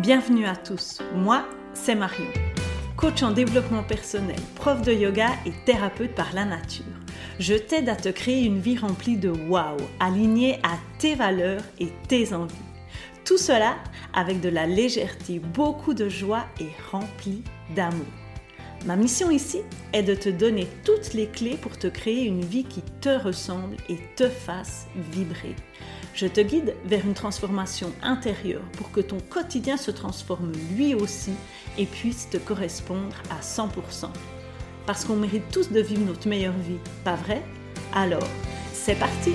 Bienvenue à tous, moi c'est Marion, coach en développement personnel, prof de yoga et thérapeute par la nature. Je t'aide à te créer une vie remplie de waouh, alignée à tes valeurs et tes envies. Tout cela avec de la légèreté, beaucoup de joie et remplie d'amour. Ma mission ici est de te donner toutes les clés pour te créer une vie qui te ressemble et te fasse vibrer. Je te guide vers une transformation intérieure pour que ton quotidien se transforme lui aussi et puisse te correspondre à 100%. Parce qu'on mérite tous de vivre notre meilleure vie, pas vrai? Alors, c'est parti!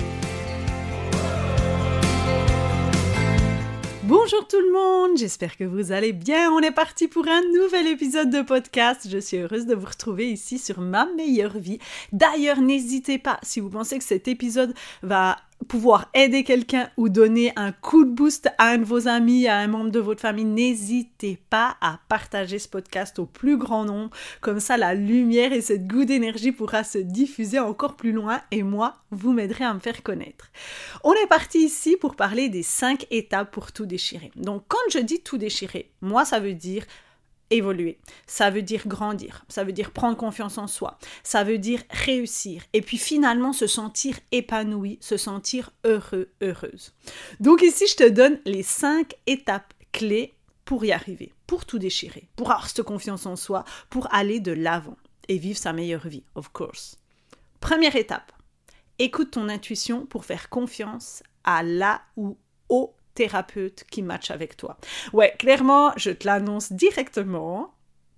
Bonjour tout le monde, j'espère que vous allez bien. On est parti pour un nouvel épisode de podcast. Je suis heureuse de vous retrouver ici sur Ma Meilleure Vie. D'ailleurs, n'hésitez pas, si vous pensez que cet épisode va pouvoir aider quelqu'un ou donner un coup de boost à un de vos amis, à un membre de votre famille, n'hésitez pas à partager ce podcast au plus grand nombre. Comme ça, la lumière et cette good énergie pourra se diffuser encore plus loin et moi, vous m'aiderez à me faire connaître. On est parti ici pour parler des 5 étapes pour tout déchirer. Donc, quand je dis tout déchirer, moi, ça veut dire évoluer, ça veut dire grandir, ça veut dire prendre confiance en soi, ça veut dire réussir et puis finalement se sentir épanoui, se sentir heureux, heureuse. Donc ici, je te donne les 5 étapes clés pour y arriver, pour tout déchirer, pour avoir cette confiance en soi, pour aller de l'avant et vivre sa meilleure vie, of course. Première étape, écoute ton intuition pour faire confiance à la ou au thérapeute qui match avec toi. Ouais, clairement, je te l'annonce directement,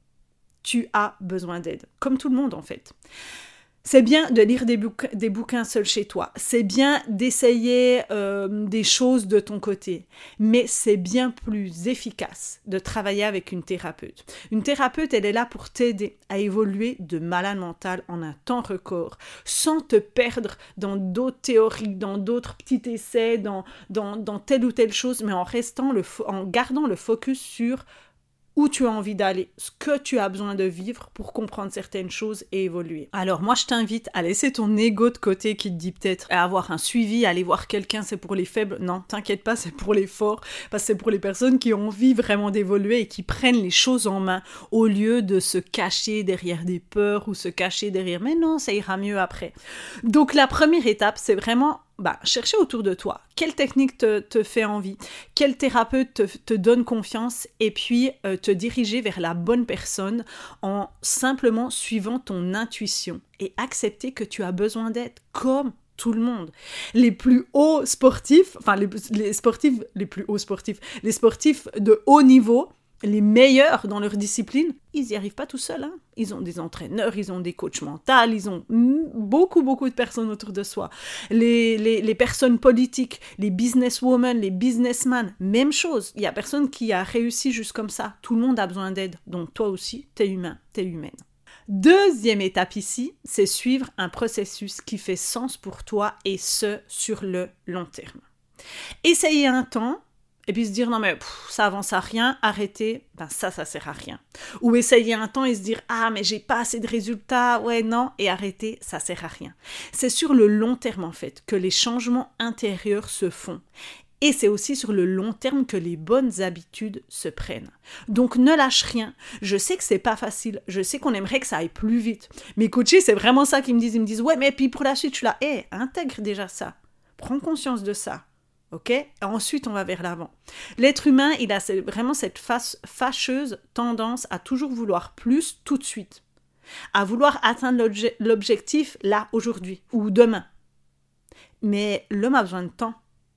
tu as besoin d'aide, comme tout le monde en fait. C'est bien de lire des bouquins seul chez toi, c'est bien d'essayer des choses de ton côté, mais c'est bien plus efficace de travailler avec une thérapeute. Une thérapeute, elle est là pour t'aider à évoluer de malade mental en un temps record, sans te perdre dans d'autres théories, dans d'autres petits essais, dans telle ou telle chose, mais en gardant le focus sur où tu as envie d'aller, ce que tu as besoin de vivre pour comprendre certaines choses et évoluer. Alors moi, je t'invite à laisser ton ego de côté qui te dit peut-être à avoir un suivi, aller voir quelqu'un, c'est pour les faibles. Non, t'inquiète pas, c'est pour les forts, parce que c'est pour les personnes qui ont envie vraiment d'évoluer et qui prennent les choses en main au lieu de se cacher derrière des peurs ou se cacher derrière « mais non, ça ira mieux après ». Donc la première étape, c'est vraiment chercher autour de toi. Quelle technique te fait envie? Quel thérapeute te donne confiance? Et puis te diriger vers la bonne personne en simplement suivant ton intuition et accepter que tu as besoin d'aide comme tout le monde. Les plus hauts sportifs, les sportifs de haut niveau, les meilleurs dans leur discipline, ils n'y arrivent pas tout seuls. Hein. Ils ont des entraîneurs, ils ont des coachs mentaux, ils ont beaucoup de personnes autour de soi. Les personnes politiques, les businesswomen, les businessmen, même chose. Il n'y a personne qui a réussi juste comme ça. Tout le monde a besoin d'aide. Donc toi aussi, t'es humain, t'es humaine. Deuxième étape ici, c'est suivre un processus qui fait sens pour toi et ce, sur le long terme. Essayez un temps, et puis se dire, non mais ça avance à rien, arrêtez, ça sert à rien. Ou essayer un temps et se dire, mais j'ai pas assez de résultats, ouais non, et arrêter, ça sert à rien. C'est sur le long terme en fait que les changements intérieurs se font. Et c'est aussi sur le long terme que les bonnes habitudes se prennent. Donc ne lâche rien. Je sais que c'est pas facile, je sais qu'on aimerait que ça aille plus vite. Mes coachés, c'est vraiment ça qu'ils me disent. Ils me disent, ouais mais puis pour la suite, je suis là, intègre déjà ça. Prends conscience de ça. Ok? Et ensuite, on va vers l'avant. L'être humain, il a vraiment cette fâcheuse tendance à toujours vouloir plus tout de suite. À vouloir atteindre l'objectif là, aujourd'hui ou demain. Mais l'homme a besoin de temps.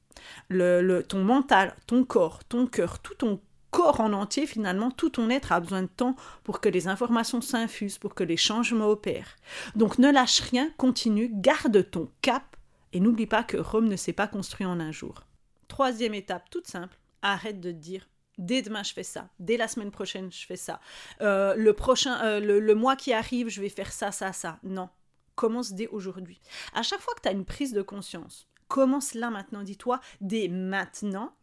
Ton mental, ton corps, ton cœur, tout ton corps en entier, finalement, tout ton être a besoin de temps pour que les informations s'infusent, pour que les changements opèrent. Donc ne lâche rien, continue, garde ton cap. Et n'oublie pas que Rome ne s'est pas construit en un jour. Troisième étape, toute simple, arrête de te dire « dès demain je fais ça, dès la semaine prochaine je fais ça, le mois qui arrive je vais faire ça. » Non, commence dès aujourd'hui. À chaque fois que tu as une prise de conscience, commence là maintenant, dis-toi « dès maintenant,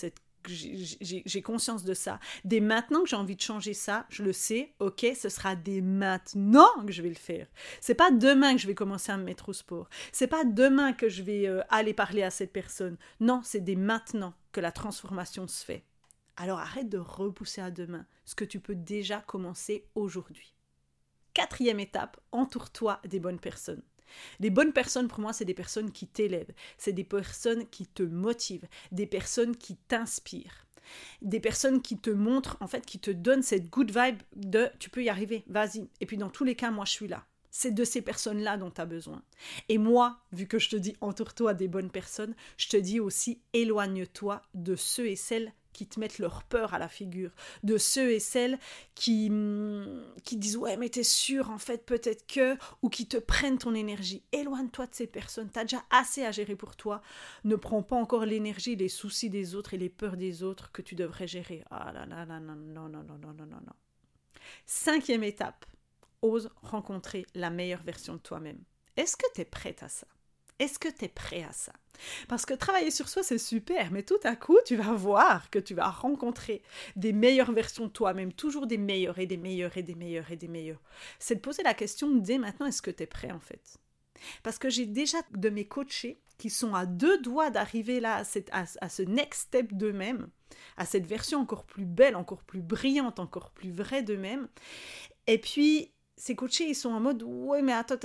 j'ai conscience de ça. Dès maintenant que j'ai envie de changer ça, je le sais, ok, ce sera dès maintenant que je vais le faire. C'est pas demain que je vais commencer à me mettre au sport. C'est pas demain que je vais aller parler à cette personne. Non, c'est dès maintenant que la transformation se fait. Alors arrête de repousser à demain ce que tu peux déjà commencer aujourd'hui. 4e étape, entoure-toi des bonnes personnes. Les bonnes personnes, pour moi, c'est des personnes qui t'élèvent, c'est des personnes qui te motivent, des personnes qui t'inspirent, des personnes qui te montrent, en fait, qui te donnent cette good vibe de « tu peux y arriver, vas-y ». Et puis dans tous les cas, moi, je suis là. C'est de ces personnes-là dont tu as besoin. Et moi, vu que je te dis entoure-toi des bonnes personnes, je te dis aussi éloigne-toi de ceux et celles qui te mettent leur peur à la figure, de ceux et celles qui disent « ouais, mais t'es sûr, en fait, peut-être que », ou qui te prennent ton énergie. Éloigne-toi de ces personnes, t'as déjà assez à gérer pour toi. Ne prends pas encore l'énergie, les soucis des autres et les peurs des autres que tu devrais gérer. Ah là là là, non, non, non, non, non, non, non. 5e étape, ose rencontrer la meilleure version de toi-même. Est-ce que tu es prête à ça? Est-ce que tu es prêt à ça? Parce que travailler sur soi, c'est super, mais tout à coup, tu vas voir que tu vas rencontrer des meilleures versions de toi-même, toujours des meilleures et des meilleures et des meilleures et des meilleures. C'est de poser la question dès maintenant, est-ce que tu es prêt en fait? Parce que j'ai déjà de mes coachés qui sont à 2 doigts d'arriver là à ce next step d'eux-mêmes, à cette version encore plus belle, encore plus brillante, encore plus vraie d'eux-mêmes. Et puis, ces coachés, ils sont en mode « ouais, mais attends,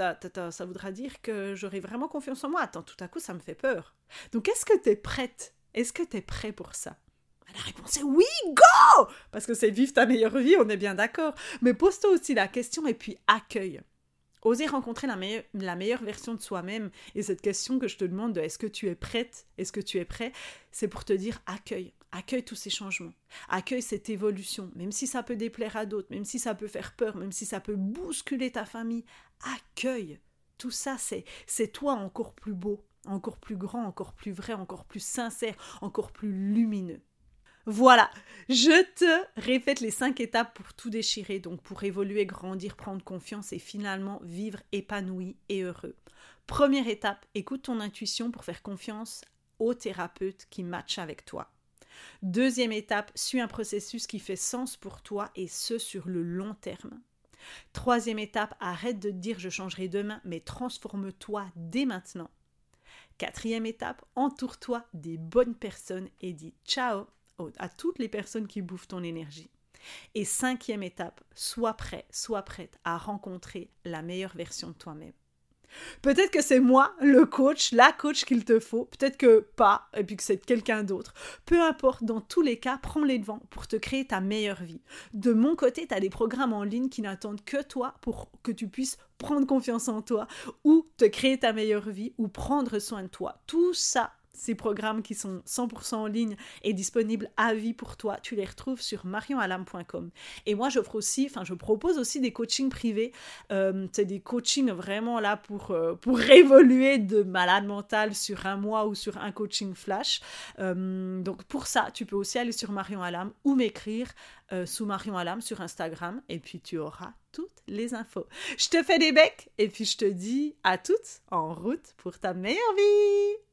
ça voudra dire que j'aurai vraiment confiance en moi. Attends, tout à coup, ça me fait peur. » Donc, est-ce que tu es prête? Est-ce que tu es prêt pour ça? La réponse est oui, go! Parce que c'est vivre ta meilleure vie, on est bien d'accord. Mais pose-toi aussi la question et puis accueille. Oser rencontrer la meilleure version de soi-même. Et cette question que je te demande de est-ce que tu es prête, est-ce que tu es prêt, c'est pour te dire accueille. Accueille tous ces changements. Accueille cette évolution. Même si ça peut déplaire à d'autres, même si ça peut faire peur, même si ça peut bousculer ta famille. Accueille. Tout ça, c'est toi encore plus beau, encore plus grand, encore plus vrai, encore plus sincère, encore plus lumineux. Voilà, je te répète les 5 étapes pour tout déchirer, donc pour évoluer, grandir, prendre confiance et finalement vivre épanoui et heureux. Première étape, écoute ton intuition pour faire confiance au thérapeute qui matche avec toi. Deuxième étape, suis un processus qui fait sens pour toi et ce sur le long terme. Troisième étape, arrête de te dire je changerai demain, mais transforme-toi dès maintenant. Quatrième étape, entoure-toi des bonnes personnes et dis ciao à toutes les personnes qui bouffent ton énergie. Et 5e étape, sois prêt, sois prête à rencontrer la meilleure version de toi-même. Peut-être que c'est moi, le coach, la coach qu'il te faut, peut-être que pas, et puis que c'est quelqu'un d'autre. Peu importe, dans tous les cas, prends les devants pour te créer ta meilleure vie. De mon côté, tu as des programmes en ligne qui n'attendent que toi pour que tu puisses prendre confiance en toi, ou te créer ta meilleure vie, ou prendre soin de toi. Tout ça, ces programmes qui sont 100% en ligne et disponibles à vie pour toi, tu les retrouves sur marionalam.com. Et moi, je propose aussi des coachings privés. C'est des coachings vraiment là pour évoluer de malade mental sur un mois ou sur un coaching flash. Donc pour ça, tu peux aussi aller sur Marion Alam ou m'écrire sous Marion Alam sur Instagram et puis tu auras toutes les infos. Je te fais des becs et puis je te dis à toutes en route pour ta meilleure vie.